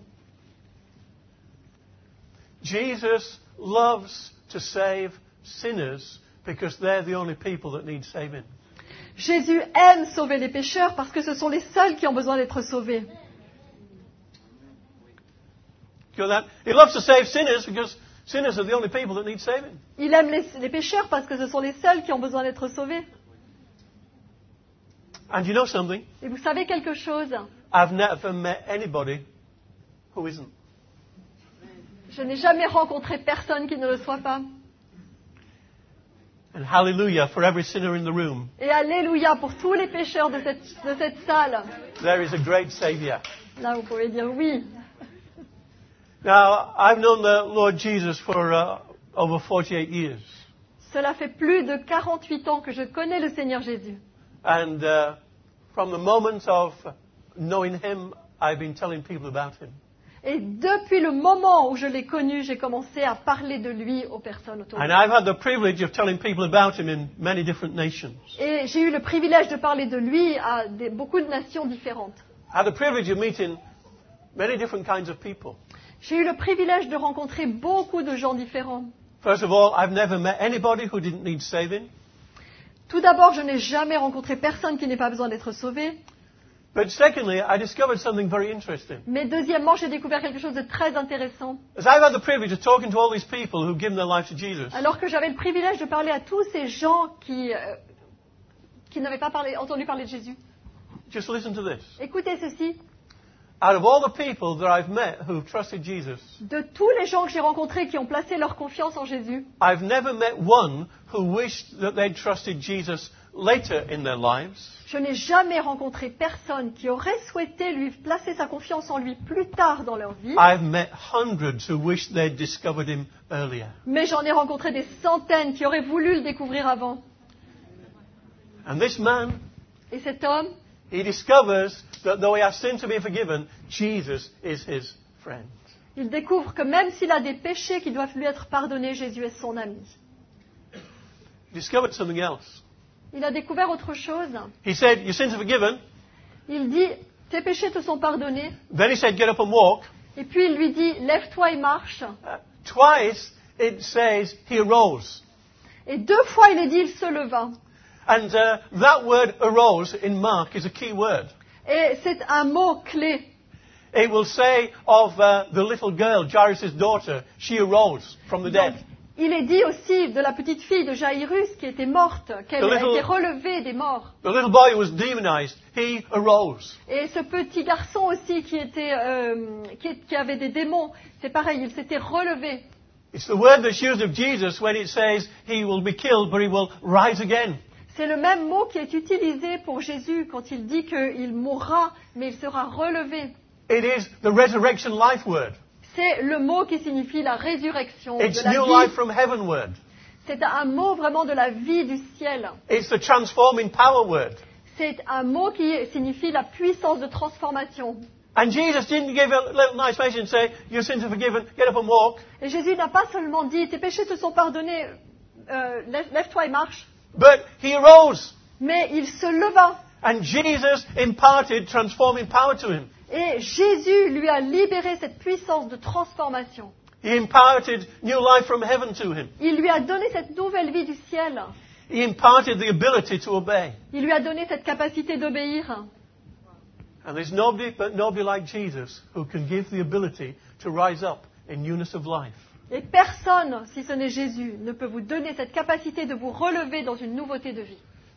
Speaker 1: Jesus loves to save sinners because they're the only people that need saving.
Speaker 2: Jésus aime sauver les pécheurs parce que ce sont les seuls qui ont besoin d'être sauvés.
Speaker 1: You know that? He loves to save sinners because sinners are the only people that need saving.
Speaker 2: Il aime les pécheurs parce que ce sont les seuls qui ont besoin d'être sauvés.
Speaker 1: And you know something?
Speaker 2: Et vous savez quelque chose?
Speaker 1: I've never met anybody who isn't.
Speaker 2: Je n'ai jamais rencontré personne qui ne le soit pas.
Speaker 1: And hallelujah for every sinner in the room.
Speaker 2: Et alléluia pour tous les pécheurs de cette salle.
Speaker 1: There is a great Saviour.
Speaker 2: Là, vous pouvez dire oui.
Speaker 1: Now, I've known the Lord Jesus for over 48 years.
Speaker 2: Cela fait plus de 48 ans que je connais le Seigneur Jésus.
Speaker 1: And from the moment of knowing Him, I've been telling people about Him.
Speaker 2: Et depuis le moment où je l'ai connu, j'ai commencé à parler de lui aux personnes autour de
Speaker 1: And
Speaker 2: moi.
Speaker 1: I've had the privilege of telling people about Him in many different nations.
Speaker 2: Et j'ai eu le privilège de parler de lui à beaucoup de nations différentes.
Speaker 1: I had the privilege of meeting many different kinds of people.
Speaker 2: J'ai eu le privilège de rencontrer beaucoup de gens différents.
Speaker 1: First of all, I've never met anybody who didn't need saving.
Speaker 2: Tout d'abord, je n'ai jamais rencontré personne qui n'ait pas besoin d'être sauvé.
Speaker 1: But secondly, I discovered something very interesting.
Speaker 2: Mais deuxièmement, j'ai découvert quelque chose de très intéressant.
Speaker 1: As I've had the privilege of talking to all these people who've given their life to Jesus,
Speaker 2: Alors que j'avais le privilège de parler à tous ces gens qui n'avaient pas entendu parler de Jésus.
Speaker 1: just listen to this.
Speaker 2: Écoutez ceci.
Speaker 1: Out of all the people that I've met who've trusted Jesus,
Speaker 2: De tous les gens que j'ai rencontrés qui ont placé leur confiance en Jésus,
Speaker 1: I've never met one who wished that they'd trusted Jesus later in their lives.
Speaker 2: je n'ai jamais rencontré personne qui aurait souhaité lui placer sa confiance en lui plus tard dans leur vie.
Speaker 1: I've met hundreds who wished they'd discovered him earlier.
Speaker 2: Mais j'en ai rencontré des centaines qui auraient voulu le découvrir avant.
Speaker 1: And this man,
Speaker 2: Et cet homme,
Speaker 1: he discovers that though he has sin to be forgiven, Jesus is his friend.
Speaker 2: il découvre que même s'il a des péchés qui doivent lui être pardonnés, Jésus est son ami.
Speaker 1: He discovered something else.
Speaker 2: Il a découvert autre chose.
Speaker 1: He said, your sins are forgiven.
Speaker 2: Il dit, tes péchés te sont pardonnés.
Speaker 1: Then he said, get up and walk.
Speaker 2: Et puis il lui dit, lève-toi et marche.
Speaker 1: Twice it says he arose.
Speaker 2: Et 2 fois il est dit, il se leva.
Speaker 1: And that word arose in Mark is a key word.
Speaker 2: Et c'est un mot clé.
Speaker 1: It will say of the little girl, Jairus' daughter, she arose from the dead.
Speaker 2: Donc, il est dit aussi de la petite fille de Jairus qui était morte, qu'elle a été relevée des morts.
Speaker 1: The little boy who was demonized, he arose.
Speaker 2: Et ce petit garçon aussi qui avait des démons, c'est pareil, il s'était relevé.
Speaker 1: It's the word that's used of Jesus when it says he will be killed, but he will rise again.
Speaker 2: C'est le même mot qui est utilisé pour Jésus quand il dit qu'il mourra, mais il sera relevé.
Speaker 1: It is the resurrection life word.
Speaker 2: C'est le mot qui signifie la résurrection
Speaker 1: It's
Speaker 2: de la
Speaker 1: new
Speaker 2: vie.
Speaker 1: life from heaven word.
Speaker 2: C'est un mot vraiment de la vie du ciel.
Speaker 1: It's the transforming power word.
Speaker 2: C'est un mot qui signifie la puissance de transformation.
Speaker 1: And Jesus didn't give a little nice message and say, your sins are forgiven, get up and walk.
Speaker 2: Et Jésus n'a pas seulement dit, tes péchés te sont pardonnés, lève-toi et marche.
Speaker 1: But he arose.
Speaker 2: Mais il se leva.
Speaker 1: And Jesus imparted transforming power to him.
Speaker 2: Et Jésus lui a libéré cette puissance de transformation.
Speaker 1: He imparted new life from heaven to him.
Speaker 2: Il lui a donné cette nouvelle vie du ciel.
Speaker 1: He imparted the ability to obey.
Speaker 2: Il lui a donné cette capacité d'obéir.
Speaker 1: And there's nobody like Jesus who can give the ability to rise up in newness of life.
Speaker 2: Et personne, si ce n'est Jésus, ne peut vous donner cette capacité de vous relever dans une nouveauté de vie.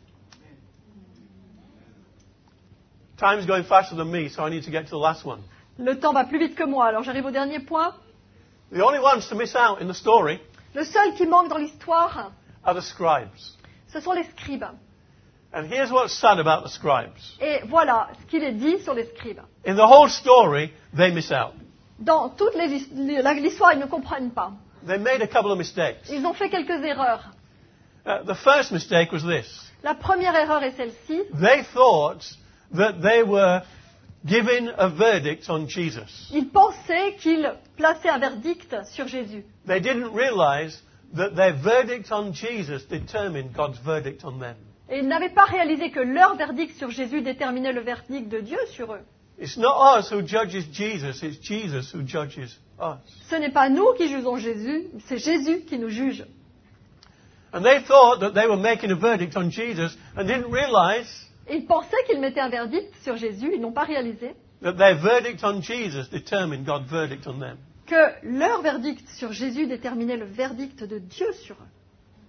Speaker 1: Time's going faster than me, so I need to get to the last one.
Speaker 2: Le temps va plus vite que moi, alors j'arrive au dernier point.
Speaker 1: The only ones to miss out in the story
Speaker 2: Le seul qui manque dans l'histoire,
Speaker 1: are the scribes.
Speaker 2: ce sont les scribes.
Speaker 1: And here's what's sad about the scribes.
Speaker 2: Et voilà ce qu'il est dit sur les scribes.
Speaker 1: In the whole story, they miss out.
Speaker 2: Dans toute l'histoire, ils ne comprennent pas.
Speaker 1: They made a couple of mistakes.
Speaker 2: Ils ont fait quelques erreurs.
Speaker 1: The first mistake was this.
Speaker 2: La première erreur est celle-ci.
Speaker 1: They thought that they were giving a verdict on Jesus.
Speaker 2: Ils pensaient qu'ils plaçaient un verdict sur Jésus.
Speaker 1: They didn't realize that their verdict on Jesus determined God's verdict on them.
Speaker 2: Et ils n'avaient pas réalisé que leur verdict sur Jésus déterminait le verdict de Dieu sur eux.
Speaker 1: It's not us who judges Jesus, it's Jesus who judges us.
Speaker 2: Ce n'est pas nous qui jugeons Jésus, c'est Jésus qui nous juge.
Speaker 1: And they thought that they were making a verdict on Jesus and didn't realize
Speaker 2: Et ils pensaient qu'ils mettaient un verdict sur Jésus, ils n'ont pas réalisé
Speaker 1: that their verdict on Jesus determined God's verdict on them.
Speaker 2: que leur verdict sur Jésus déterminait le verdict de Dieu sur eux.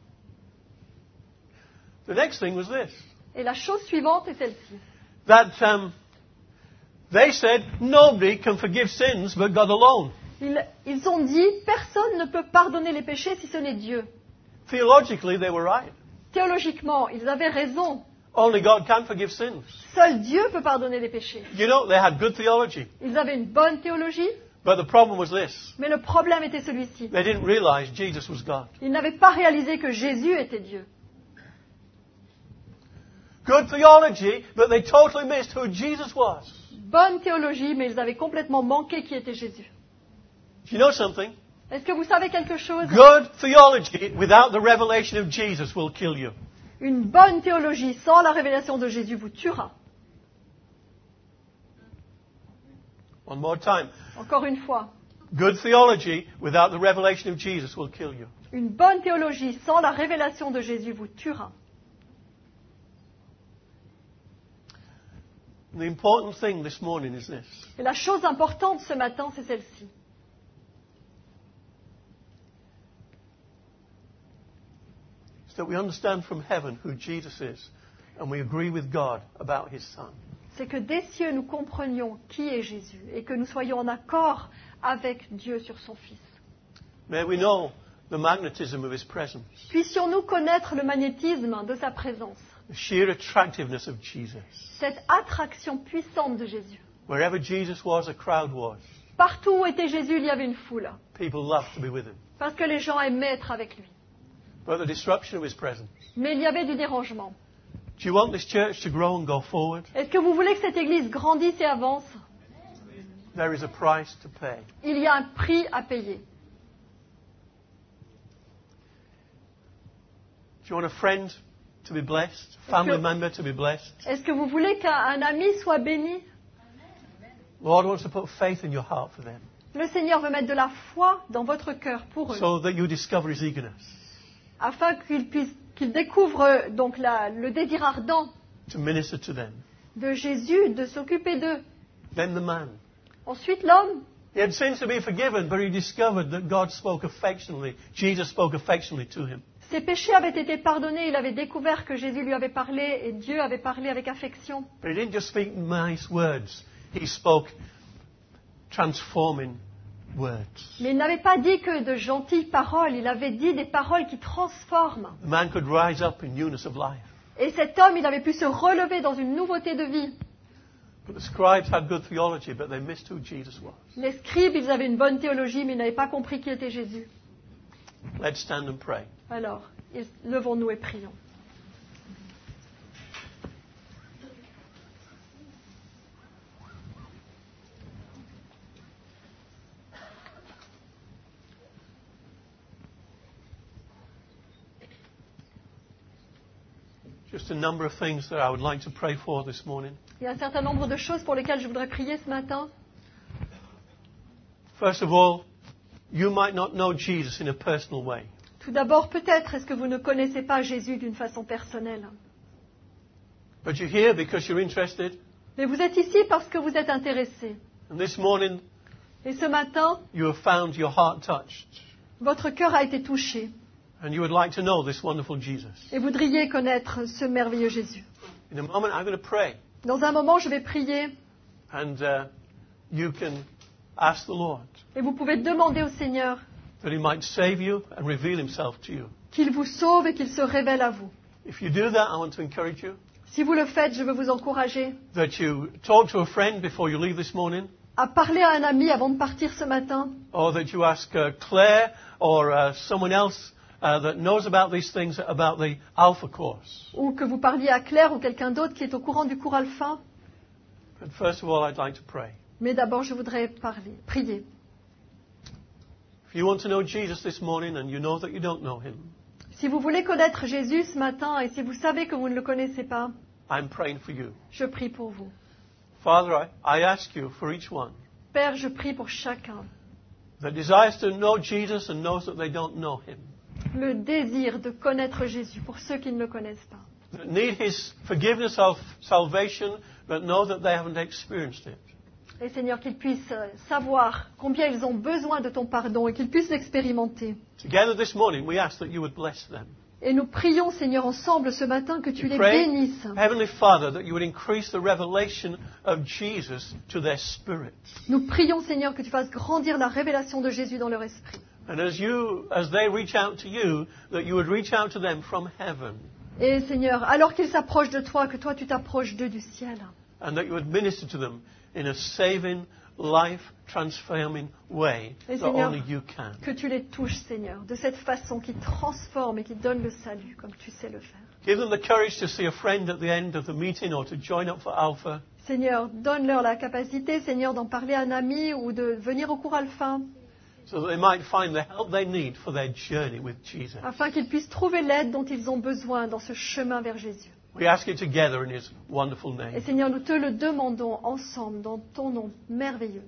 Speaker 1: The next thing was this,
Speaker 2: Et la chose suivante est celle-ci.
Speaker 1: that they said nobody can forgive sins but God alone.
Speaker 2: Ils ont dit, personne ne peut pardonner les péchés si ce n'est Dieu.
Speaker 1: Theologically, they were right.
Speaker 2: Théologiquement, ils avaient raison.
Speaker 1: Only God can forgive sins.
Speaker 2: Seul Dieu peut pardonner les péchés.
Speaker 1: You know, they had good theology.
Speaker 2: Ils avaient une bonne théologie,
Speaker 1: But the problem was this.
Speaker 2: mais le problème était celui-ci.
Speaker 1: They didn't realize Jesus was God.
Speaker 2: Ils n'avaient pas réalisé que Jésus était Dieu.
Speaker 1: Good theology, but they totally missed who Jesus was.
Speaker 2: Bonne théologie, mais ils avaient complètement manqué qui était Jésus.
Speaker 1: Do you know something?
Speaker 2: Est-ce que vous savez quelque chose?
Speaker 1: Good theology without the revelation of Jesus will kill you.
Speaker 2: Une bonne théologie sans la révélation de Jésus vous tuera.
Speaker 1: One more time.
Speaker 2: Encore une fois.
Speaker 1: Good theology without the revelation of Jesus will kill you.
Speaker 2: Une bonne théologie sans la révélation de Jésus vous tuera.
Speaker 1: And the important thing this morning is this.
Speaker 2: Et la chose importante ce matin, c'est celle-ci.
Speaker 1: It's that we understand from heaven who Jesus is and we agree with God about his Son.
Speaker 2: C'est que des cieux, nous comprenions qui est Jésus et que nous soyons en accord avec Dieu sur son Fils.
Speaker 1: May we know the magnetism of his presence,
Speaker 2: Puissions-nous connaître le magnétisme de sa présence,
Speaker 1: the sheer attractiveness of Jesus.
Speaker 2: cette attraction puissante de Jésus.
Speaker 1: Wherever Jesus was, a crowd was.
Speaker 2: Partout où était Jésus, il y avait une foule,
Speaker 1: People loved to be with him.
Speaker 2: parce que les gens aimaient être avec lui.
Speaker 1: But the disruption of his presence.
Speaker 2: Mais il y avait du dérangement.
Speaker 1: Do you want this church to grow and go forward?
Speaker 2: Est-ce que vous voulez que cette Église grandisse et avance?
Speaker 1: There is a price to pay.
Speaker 2: Il y a un prix à payer.
Speaker 1: Do you want a friend to be blessed? A family member to be blessed?
Speaker 2: Est-ce que vous voulez qu'un ami soit béni?
Speaker 1: Lord wants to put faith in your heart for them
Speaker 2: Le Seigneur veut mettre de la foi dans votre cœur pour eux,
Speaker 1: so that you discover his eagerness.
Speaker 2: afin qu'ils découvrent donc le désir ardent
Speaker 1: To minister to them.
Speaker 2: de Jésus, de s'occuper d'eux.
Speaker 1: Then the man.
Speaker 2: Ensuite, l'homme,
Speaker 1: He had sins to be forgiven, but he discovered that God spoke affectionately. Jesus spoke affectionately to him.
Speaker 2: ses péchés avaient été pardonnés, il avait découvert que Jésus lui avait parlé et Dieu avait parlé avec affection.
Speaker 1: But he didn't just speak nice words. He spoke transforming words.
Speaker 2: Mais il n'avait pas dit que de gentilles paroles, il avait dit des paroles qui transforment.
Speaker 1: The man could rise up in newness of life.
Speaker 2: Et cet homme, il avait pu se relever dans une nouveauté de vie.
Speaker 1: But the scribes had good theology, but they missed who Jesus was.
Speaker 2: Les scribes, ils avaient une bonne théologie, mais ils n'avaient pas compris qui était Jésus.
Speaker 1: Let's stand and pray.
Speaker 2: Alors, levons-nous et prions.
Speaker 1: Just a number of things that I would like to pray for this morning.
Speaker 2: Il y a un certain nombre de choses pour lesquelles je voudrais prier ce matin.
Speaker 1: First of all, you might not know Jesus in a personal way.
Speaker 2: Tout d'abord, peut-être est-ce que vous ne connaissez pas Jésus d'une façon personnelle.
Speaker 1: But you're here because you're interested.
Speaker 2: Mais vous êtes ici parce que vous êtes intéressé.
Speaker 1: And this morning,
Speaker 2: Et ce matin,
Speaker 1: you have found your heart touched.
Speaker 2: votre cœur a été touché.
Speaker 1: And you would like to know this wonderful Jesus.
Speaker 2: Et vous voudriez connaître ce merveilleux Jésus.
Speaker 1: In a moment, I'm going to pray.
Speaker 2: Dans un moment, je vais prier.
Speaker 1: And you can ask the Lord
Speaker 2: Et vous pouvez demander au Seigneur
Speaker 1: that he might save you and reveal himself to you.
Speaker 2: qu'il vous sauve et qu'il se révèle à vous.
Speaker 1: If you do that, I want to encourage you
Speaker 2: Si vous le faites, je veux vous encourager
Speaker 1: that you talk to a friend before you leave this morning,
Speaker 2: à parler à un ami avant de partir ce matin,
Speaker 1: or that you ask Claire or someone else that knows about these things about the Alpha course.
Speaker 2: ou que vous parliez à Claire ou quelqu'un d'autre qui est au courant du cours alpha.
Speaker 1: But first of all, I'd like to pray.
Speaker 2: Mais d'abord, je voudrais prier.
Speaker 1: If you want to know Jesus this morning and you know that you don't know him,
Speaker 2: Si vous voulez connaître Jésus ce matin et si vous savez que vous ne le connaissez pas,
Speaker 1: I'm praying for you.
Speaker 2: je prie pour vous.
Speaker 1: Father, I ask you for each one
Speaker 2: Père, je prie pour chacun.
Speaker 1: that desires to know Jesus and knows that they don't know him,
Speaker 2: Le désir de connaître Jésus pour ceux qui ne le connaissent pas.
Speaker 1: that need his forgiveness of salvation but know that they haven't experienced it.
Speaker 2: Et Seigneur, qu'ils puissent savoir combien ils ont besoin de ton pardon et qu'ils puissent l'expérimenter.
Speaker 1: Together this morning, we ask that you would bless them.
Speaker 2: Et nous prions, Seigneur, ensemble ce matin que tu
Speaker 1: We
Speaker 2: les
Speaker 1: pray,
Speaker 2: bénisses.
Speaker 1: Heavenly Father, that you would increase the revelation of Jesus to their spirits.
Speaker 2: Nous prions, Seigneur, que tu fasses grandir la révélation de Jésus dans leur esprit.
Speaker 1: And as they reach out to you, that you would reach out to them from heaven.
Speaker 2: Et Seigneur, alors qu'ils s'approchent de toi, que toi tu t'approches d'eux du ciel.
Speaker 1: And that you would minister to them in a saving, life-transforming way
Speaker 2: Et
Speaker 1: that
Speaker 2: Seigneur,
Speaker 1: only you can.
Speaker 2: que tu les touches, Seigneur, de cette façon qui transforme et qui donne le salut, comme tu sais le faire.
Speaker 1: Give them the courage to see a friend at the end of the meeting or to join up for Alpha.
Speaker 2: Seigneur, donne-leur la capacité, Seigneur, d'en parler à un ami ou de venir au cours alpha,
Speaker 1: So that they might find the help they need for their journey with Jesus.
Speaker 2: afin qu'ils puissent trouver l'aide dont ils ont besoin dans ce chemin vers Jésus.
Speaker 1: We ask it together in His wonderful
Speaker 2: Et
Speaker 1: name.
Speaker 2: Seigneur, nous te le demandons ensemble dans ton nom merveilleux.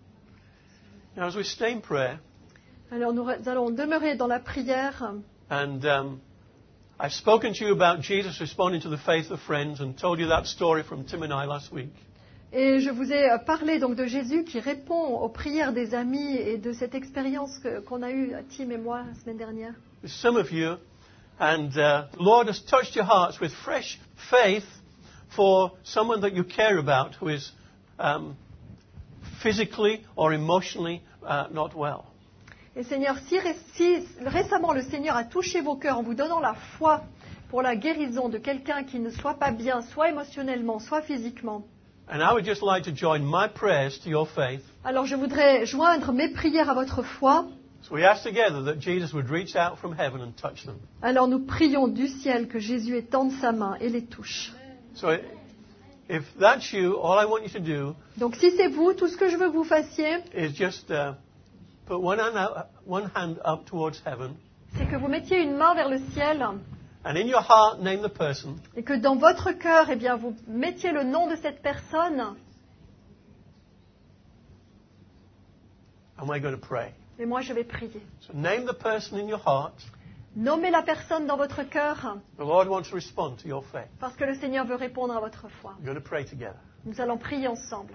Speaker 1: Now, as we stay in prayer,
Speaker 2: Alors nous allons demeurer dans la prière.
Speaker 1: and I've spoken to you about Jesus responding to the faith of friends and told you that story from Tim and I last week.
Speaker 2: Et je vous ai parlé donc de Jésus qui répond aux prières des amis et de cette expérience qu'on a eue, Tim et moi, la semaine dernière.
Speaker 1: Some of you, and the Lord has touched your hearts with fresh faith for someone that you care about who is physically or emotionally not well.
Speaker 2: Et Seigneur, si récemment le Seigneur a touché vos cœurs en vous donnant la foi pour la guérison de quelqu'un qui ne soit pas bien, soit émotionnellement, soit physiquement,
Speaker 1: And I would just like to join my prayers to your faith.
Speaker 2: alors je voudrais joindre mes prières à votre foi.
Speaker 1: So we ask together that Jesus would reach out from heaven and touch them.
Speaker 2: Alors nous prions du ciel que Jésus étende sa main et les touche.
Speaker 1: So if that's you, all I want you to do
Speaker 2: Donc si c'est vous, tout ce que je veux que vous fassiez,
Speaker 1: is just put one hand up towards heaven,
Speaker 2: c'est que vous mettiez une main vers le ciel
Speaker 1: and in your heart name the person,
Speaker 2: et que dans votre cœur, eh bien, vous mettiez le nom de cette personne
Speaker 1: and we're going to pray.
Speaker 2: et moi je vais prier.
Speaker 1: So name the person in your heart.
Speaker 2: Nommez la personne dans votre cœur
Speaker 1: The Lord wants to respond to your faith.
Speaker 2: parce que le Seigneur veut répondre à votre foi.
Speaker 1: We're going to pray together.
Speaker 2: Nous allons prier ensemble.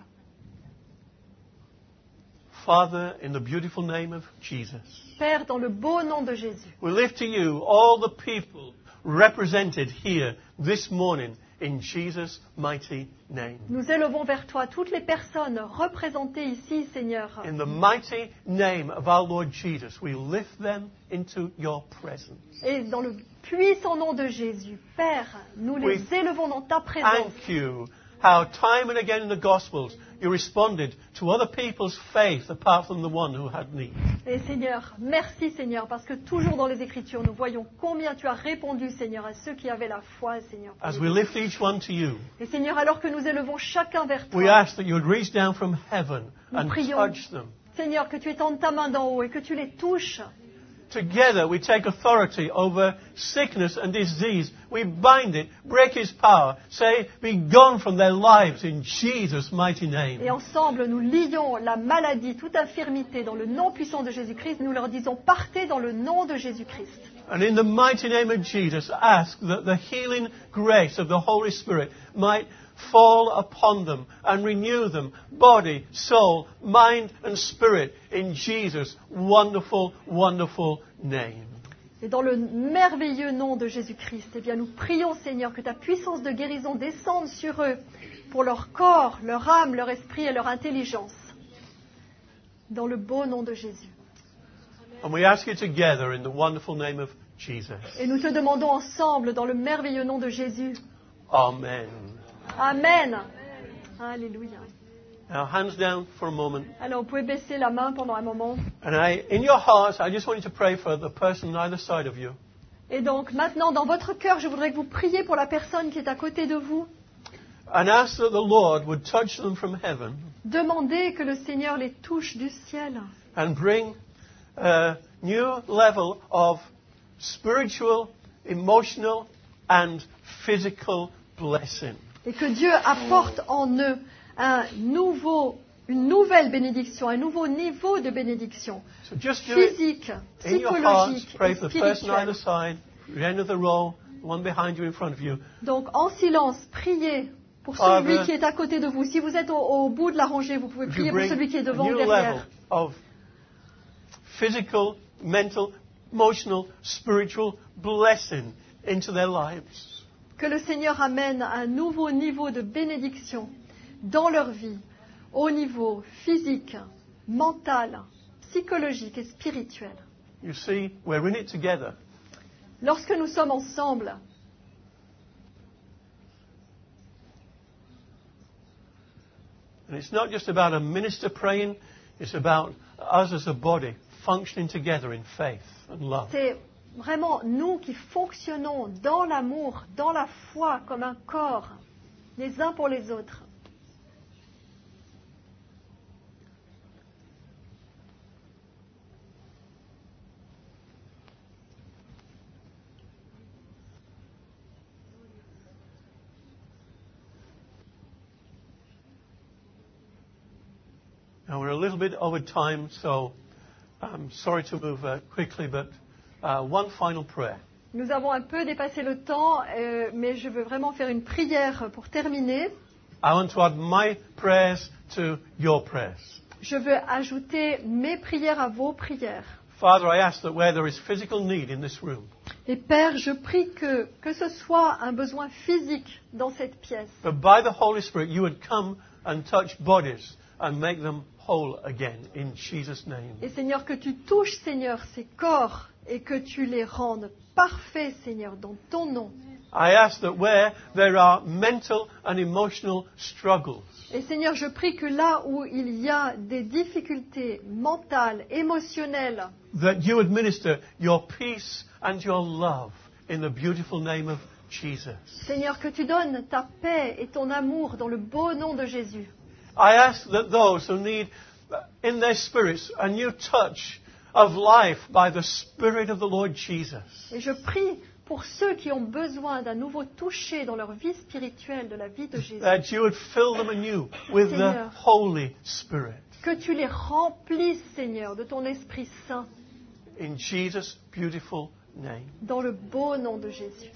Speaker 1: Father, in the beautiful name of Jesus,
Speaker 2: Père, dans le beau nom de Jésus,
Speaker 1: we lift to you all the people represented here this morning in Jesus' mighty name.
Speaker 2: nous élevons vers toi toutes les personnes représentées ici, Seigneur.
Speaker 1: In the mighty name of our Lord Jesus, we lift them into your presence.
Speaker 2: Et dans le puissant nom de Jésus, Père, nous les élevons dans ta présence.
Speaker 1: Thank you how time and again in the Gospels you responded to other people's faith apart from the one who had need.
Speaker 2: Et Seigneur, merci Seigneur, parce que toujours dans les Écritures, nous voyons combien tu as répondu, Seigneur, à ceux qui avaient la foi, Seigneur.
Speaker 1: As we lift each one to you,
Speaker 2: Et Seigneur, alors que nous élevons chacun vers
Speaker 1: we
Speaker 2: toi,
Speaker 1: ask that you would reach down from heaven
Speaker 2: nous
Speaker 1: and
Speaker 2: prions,
Speaker 1: touch them.
Speaker 2: Seigneur, que tu étendes ta main d'en haut et que tu les touches.
Speaker 1: Together we take authority over sickness and disease. We bind it, break his power, say, be gone from their lives in Jesus' mighty name.
Speaker 2: Et ensemble, nous lions la maladie, toute infirmité dans le nom puissant de Jésus-Christ. Nous leur disons, partez dans le nom de Jésus-Christ.
Speaker 1: And in the mighty name of Jesus, ask that the healing grace of the Holy Spirit might fall upon them and renew them, body, soul, mind and spirit, in Jesus' wonderful, wonderful name.
Speaker 2: Et dans le merveilleux nom de Jésus-Christ, eh bien, nous prions, Seigneur, que ta puissance de guérison descende sur eux, pour leur corps, leur âme, leur esprit et leur intelligence. Dans le beau nom de Jésus.
Speaker 1: And we ask you together in the wonderful name of Jesus.
Speaker 2: Et nous te demandons ensemble, dans le merveilleux nom de Jésus.
Speaker 1: Amen.
Speaker 2: Amen. Alléluia.
Speaker 1: Now, hands down for a moment.
Speaker 2: Alors, vous pouvez baisser la main pendant un moment.
Speaker 1: And in your hearts, I just want you to pray for the person on either side of you.
Speaker 2: Et donc, maintenant, dans votre cœur, je voudrais que vous priez pour la personne qui est à côté de vous.
Speaker 1: And ask that the Lord would touch them from heaven
Speaker 2: Demandez que le Seigneur les touche du ciel.
Speaker 1: and bring a new level of spiritual, emotional, and physical blessing.
Speaker 2: Et que Dieu apporte en eux une nouvelle bénédiction, un nouveau niveau de bénédiction.
Speaker 1: So just do it
Speaker 2: Physique,
Speaker 1: in your hearts.
Speaker 2: psychologique
Speaker 1: Pray
Speaker 2: et
Speaker 1: for the person on either
Speaker 2: spirituelle.
Speaker 1: side, the end of the row, the one behind you, in front of you.
Speaker 2: Donc, en silence, priez pour
Speaker 1: Father,
Speaker 2: celui qui est à côté de vous. Si vous êtes au bout de la rangée, vous pouvez
Speaker 1: Would
Speaker 2: prier
Speaker 1: you
Speaker 2: pour
Speaker 1: bring
Speaker 2: celui qui est
Speaker 1: a
Speaker 2: devant
Speaker 1: new
Speaker 2: ou
Speaker 1: level
Speaker 2: derrière.
Speaker 1: of physical, mental, emotional, spiritual blessing into their lives.
Speaker 2: Que le Seigneur amène un nouveau niveau de bénédiction dans leur vie, au niveau physique, mental, psychologique et spirituel.
Speaker 1: You see, we're in it together.
Speaker 2: Lorsque nous sommes ensemble,
Speaker 1: And it's not just about a minister praying, it's about us as a body functioning together in faith and love.
Speaker 2: c'est vraiment nous qui fonctionnons dans l'amour, dans la foi, comme un corps, les uns pour les autres.
Speaker 1: Now we're a little bit over time, so I'm sorry to move quickly, but one final prayer.
Speaker 2: Nous avons un peu dépassé le temps, mais je veux vraiment faire une prière pour terminer.
Speaker 1: I want to add my prayers to your prayers.
Speaker 2: Je veux ajouter mes prières à vos prières.
Speaker 1: Father, I ask that where there is physical need in this room,
Speaker 2: Et Père, je prie que ce soit un besoin physique dans cette pièce,
Speaker 1: that by the Holy Spirit you would come and touch bodies and make them whole again in Jesus' name.
Speaker 2: et Seigneur, que tu touches, Seigneur, ces corps et que tu les rendes parfaits, Seigneur, dans ton nom.
Speaker 1: I ask that where there are mental and emotional struggles,
Speaker 2: Et Seigneur, je prie que là où il y a des difficultés mentales, émotionnelles,
Speaker 1: that you would minister your peace and your love in the beautiful name of Jesus.
Speaker 2: Seigneur, que tu donnes ta paix et ton amour dans le beau nom de Jésus.
Speaker 1: I ask that those who need in their spirits a new touch of life by the Spirit of the Lord Jesus,
Speaker 2: Et je prie pour ceux qui ont besoin d'un nouveau toucher dans leur vie spirituelle de la vie de Jésus.
Speaker 1: that you would fill them anew with the
Speaker 2: Seigneur.
Speaker 1: Holy Spirit.
Speaker 2: Que tu les remplisses, Seigneur, de ton Esprit Saint,
Speaker 1: In Jesus' beautiful name.
Speaker 2: dans le beau nom de Jésus.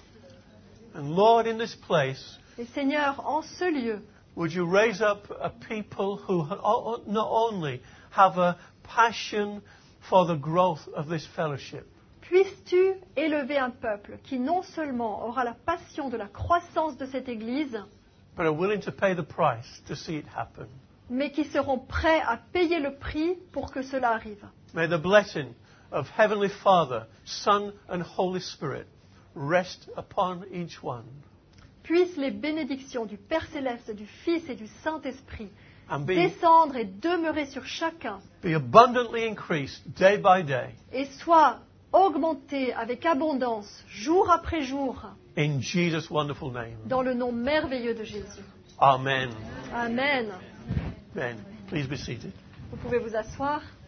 Speaker 1: And Lord, in this place,
Speaker 2: Et Seigneur, en ce lieu,
Speaker 1: would you raise up a people who not only have a passion for the growth of this fellowship,
Speaker 2: puisses-tu élever un peuple qui non seulement aura la passion de la croissance de cette Église,
Speaker 1: but are willing to pay the price to see it happen.
Speaker 2: mais qui seront prêts à payer le prix pour que cela arrive.
Speaker 1: May the blessing of Heavenly Father, Son, and Holy Spirit rest upon each one
Speaker 2: Puissent les bénédictions du Père Céleste, du Fils et du Saint-Esprit
Speaker 1: and
Speaker 2: descendre et demeurer sur chacun
Speaker 1: be abundantly increased day by day.
Speaker 2: et soient augmentées avec abondance jour après jour
Speaker 1: In Jesus' wonderful name.
Speaker 2: dans le nom merveilleux de Jésus.
Speaker 1: Amen.
Speaker 2: Amen.
Speaker 1: Amen. Please be seated.
Speaker 2: Vous pouvez vous asseoir.